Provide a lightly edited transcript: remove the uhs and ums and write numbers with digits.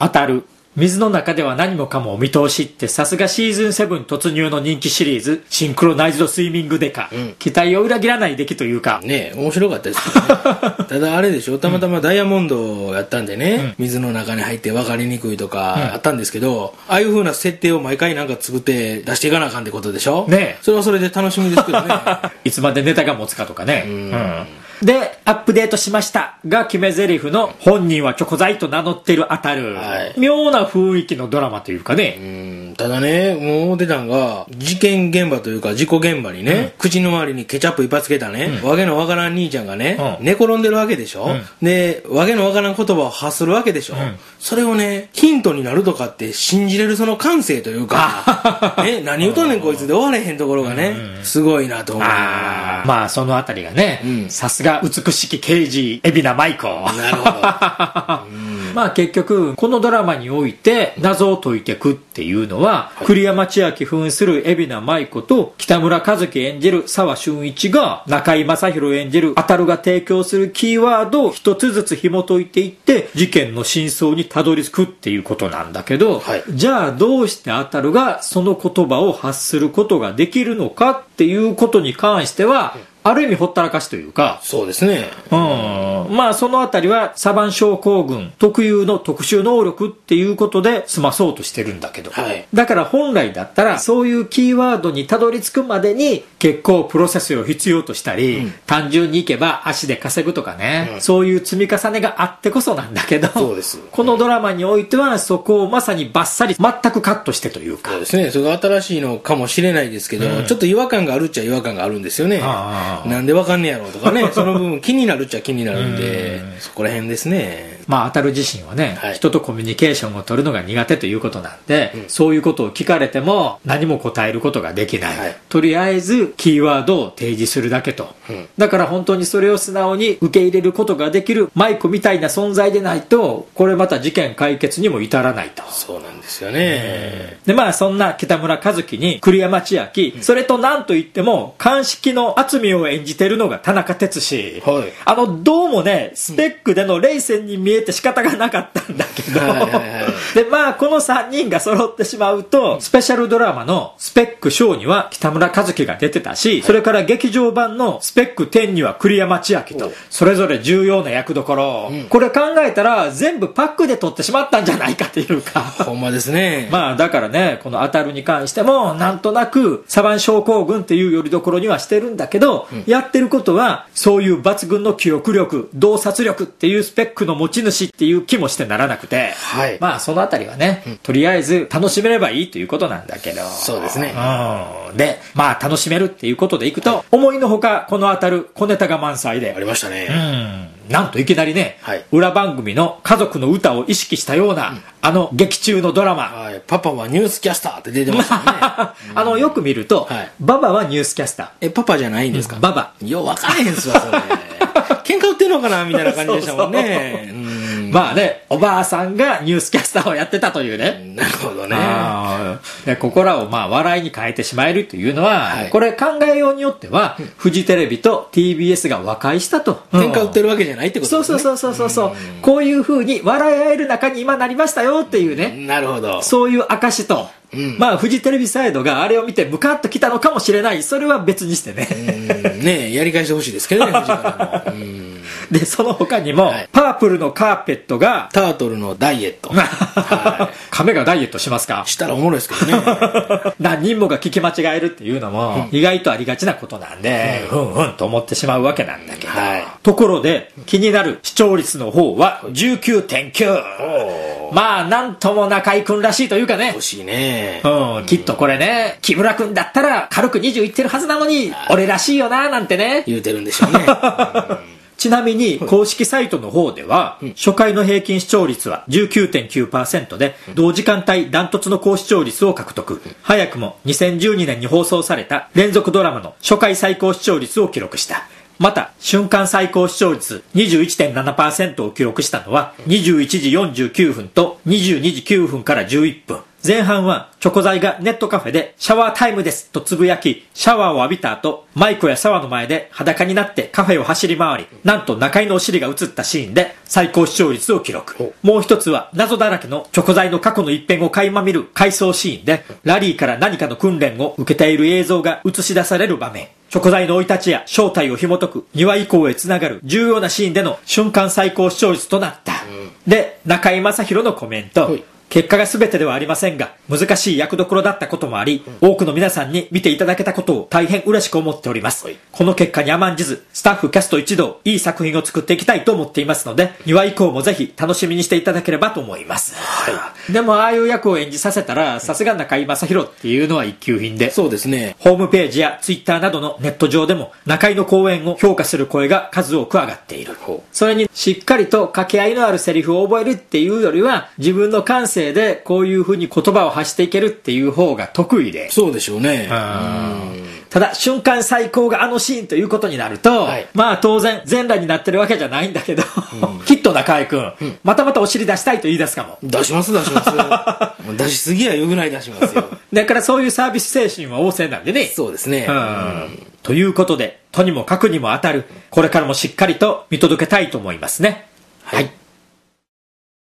当たる。水の中では何もかもお見通しってさすがシーズン7突入の人気シリーズシンクロナイズドスイミングデカ、期待を裏切らない出来というかね、面白かったですけどねただあれでしょ、たまたまダイヤモンドやったんでね、水の中に入って分かりにくいとかあったんですけど、ああいう風な設定を毎回なんか作って出していかなあかんってことでしょね。それはそれで楽しみですけどねいつまでネタが持つかとかね。で、アップデートしましたが決め台詞の本人はチョコ材と名乗ってる当たる、妙な雰囲気のドラマというかね。 ただね、もう出たんが事件現場というか事故現場にね、口の周りにケチャップ一発つけたね、わけのわからん兄ちゃんがね、寝転んでるわけでしょ、でわけのわからん言葉を発するわけでしょ、それをねヒントになるとかって信じれるその感性というか何言うとんねんこいつで終われへんところがね、すごいなと思う。 まあそのあたりがね、さすが美しき刑事海老名舞子。 なるほどまあ結局このドラマにおいて謎を解いていくっていうのは、栗山千明扮する海老名舞子と北村一樹演じる沢俊一が中居正広演じる当たるが提供するキーワードを一つずつ紐解いていって事件の真相にたどり着くっていうことなんだけど、じゃあどうして当たるがその言葉を発することができるのかっていうことに関しては、ある意味ほったらかしというか。 そうですね。 まあそのあたりはサバン症候群特有の特殊能力っていうことで済まそうとしてるんだけど、だから本来だったらそういうキーワードにたどり着くまでに結構プロセスを必要としたり、単純にいけば足で稼ぐとかね、そういう積み重ねがあってこそなんだけど、 そうです。 このドラマにおいてはそこをまさにバッサリ全くカットしてというか。 そうですね。それが新しいのかもしれないですけど、ちょっと違和感があるっちゃ違和感があるんですよね。なんでわかんねやろうとかねその部分気になるっちゃ気になるんで、そこら辺ですね。 まあ当たる自身はね、人とコミュニケーションを取るのが苦手ということなんで、そういうことを聞かれても何も答えることができない、とりあえずキーワードを提示するだけと、だから本当にそれを素直に受け入れることができる舞子みたいな存在でないとこれまた事件解決にも至らないと。 そうなんですよね。 でまあそんな北村一樹に栗山千明、それと何といっても鑑識の渥美を演じてるのが田中哲司、どうもねスペックでのレイセンに見えて仕方がなかったんだけど、でまあこの3人が揃ってしまうとスペシャルドラマのスペックショーには北村一樹が出てたし、それから劇場版のスペック10には栗山千明とそれぞれ重要な役どころ、これ考えたら全部パックで撮ってしまったんじゃないかというかほんまですね。 まあだからねこの当たるに関してもなんとなくサバン症候群っていうよりどころにはしてるんだけど、やってることはそういう抜群の記憶力洞察力っていうスペックの持ち主っていう気もしてならなくて、まあそのあたりはね、とりあえず楽しめればいいということなんだけど。 そうですね。 でまあ楽しめるっていうことでいくと、思いのほかこの当たる小ネタが満載でありましたね。 なんといきなりね、裏番組の家族の歌を意識したような、劇中のドラマ、 パパはニュースキャスターって出てましたねよく見ると、ババはニュースキャスター、 パパじゃないんですか。 ババよう分からへんすわそれ喧嘩売ってんのかなみたいな感じでしたもんね。 まあね、おばあさんがニュースキャスターをやってたというね。 なるほどね。 でここらをまあ笑いに変えてしまえるというのは、これ考えようによっては、フジテレビと TBS が和解したと、 喧嘩売ってるわけじゃないってことですね。 そうこういう風に笑い合える仲に今なりましたよっていうね。 なるほど。 そういう証と、まあフジテレビサイドがあれを見てムカッときたのかもしれない。それは別にしてね。 ねやり返してほしいですけどね。フジからもでその他にも、パープルのカーペットがタートルのダイエット亀がダイエットしますか。 したらおもろいですけどね何人もが聞き間違えるっていうのも意外とありがちなことなんで、と思ってしまうわけなんだけど、ところで気になる視聴率の方は 19.9。 まあなんとも中居君らしいというかね。 欲しいね。 きっとこれね、木村君だったら軽く20いってるはずなのに俺らしいよななんてね言うてるんでしょうねちなみに公式サイトの方では、初回の平均視聴率は 19.9% で、同時間帯ダントツの高視聴率を獲得。早くも2012年に放送された連続ドラマの初回最高視聴率を記録した。また瞬間最高視聴率 21.7% を記録したのは21時49分と22時9分から11分。 前半はチョコザイがネットカフェでシャワータイムですとつぶやき、シャワーを浴びた後、マイコや沢の前で裸になってカフェを走り回り、なんと中井のお尻が映ったシーンで最高視聴率を記録。もう一つは謎だらけのチョコザイの過去の一編を垣間見る回想シーンで、ラリーから何かの訓練を受けている映像が映し出される場面。チョコザイの生い立ちや正体を紐解く2話以降へつながる重要なシーンでの瞬間最高視聴率となった。で、中井正広のコメント。結果が全てではありませんが、難しい役どころだったこともあり、多くの皆さんに見ていただけたことを大変嬉しく思っております。この結果に甘んじず、スタッフキャスト一同、いい作品を作っていきたいと思っていますので、2話以降もぜひ楽しみにしていただければと思います。でも、ああいう役を演じさせたら、さすが中井正広っていうのは一級品で、 そうですね。 ホームページやツイッターなどのネット上でも、中井の講演を評価する声が数多く上がっている。それに、しっかりと掛け合いのあるセリフを覚えるっていうよりは、自分の感性でこういう風に言葉を発していけるっていう方が得意で。 そうでしょうね。 ただ、瞬間最高があのシーンということになると、まあ当然全裸になってるわけじゃないんだけど、きっと中井くん、またまたお尻出したいと言い出すかも。 出します出します。出しすぎやよぐらい出しますよ。 だからそういうサービス精神は旺盛なんでね。 そうですね。 ということで、とにもかくにも当たる、これからもしっかりと見届けたいと思いますね。はい。